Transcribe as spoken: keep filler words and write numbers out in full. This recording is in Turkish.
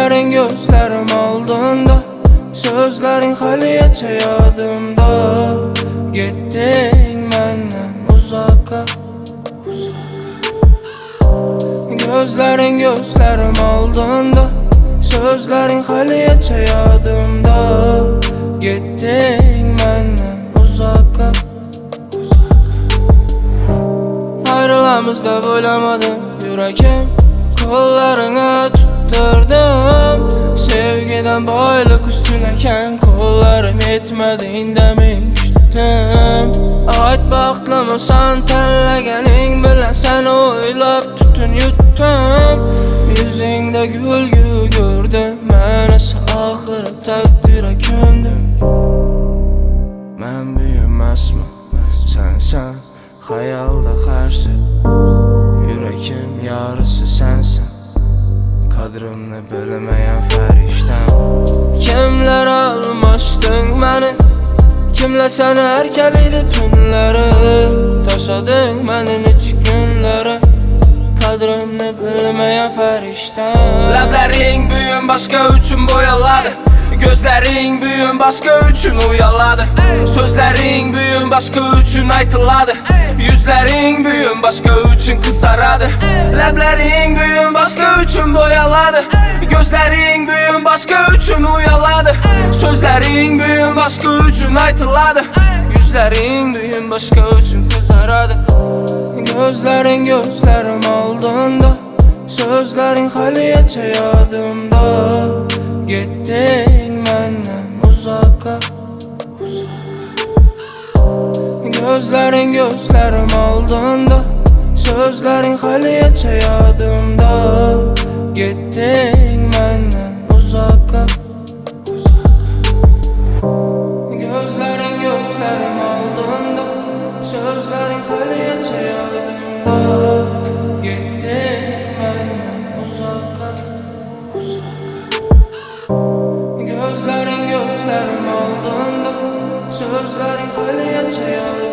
Gözlerin gözlerim aldığında, sözlerin haliyeçe yadımda. Gittin menden uzaka, gözlerin gözlerim aldığında, sözlerin haliyeçe yadımda. Gittin menden uzaka, ayrılamızda bulamadım yürekim, kollarına tutturdum. Sevgiden boylik üstüneken kollarım yetmedi, indemin küttüm. Ait baxtlamısan tenlegenin bilen seni oylap tutun yuttum. Yüzünde gülgü gördüm, ben ise ahırı takdire köndüm. Ben büyümezmi sen sen, hayalda karşı yürekim yarısı sensin. Kadrımını bilmeyen feriştem. Kimler almıştın beni, kimle seni erkeliydi tünleri. Taşadın benim üç günleri, kadrımını bilmeyen feriştem. Ləblərin büyün başka üçün boyaladı, gözlerin büyün başka üçün uyaladı. Sözlerin büyün başka üçün aytıladı, yüzlerin büyün başka üçün kısaradı. Ləblərin büyün başka üçün boyaladı, gözlerin büyün başka üçün uyaladı. Sözlerin büyün başka üçün aytıladı, yüzlerin büyün başka üçün kısaradı. Gözlerin gözlerim aldığında, sözlerin haliyeçe yadımda. Gittin menden uzaka, gözlerin gözlerim aldığında, sözlerin haliyeçe yadımda. Gittin menden uzaka, gözlerin gözlerim aldığında, sözlerin haliyeçe yadımda. Gittin menden uzaka, gözlerin gözlerim aldığında, sözlerin haliyeçe yadımda.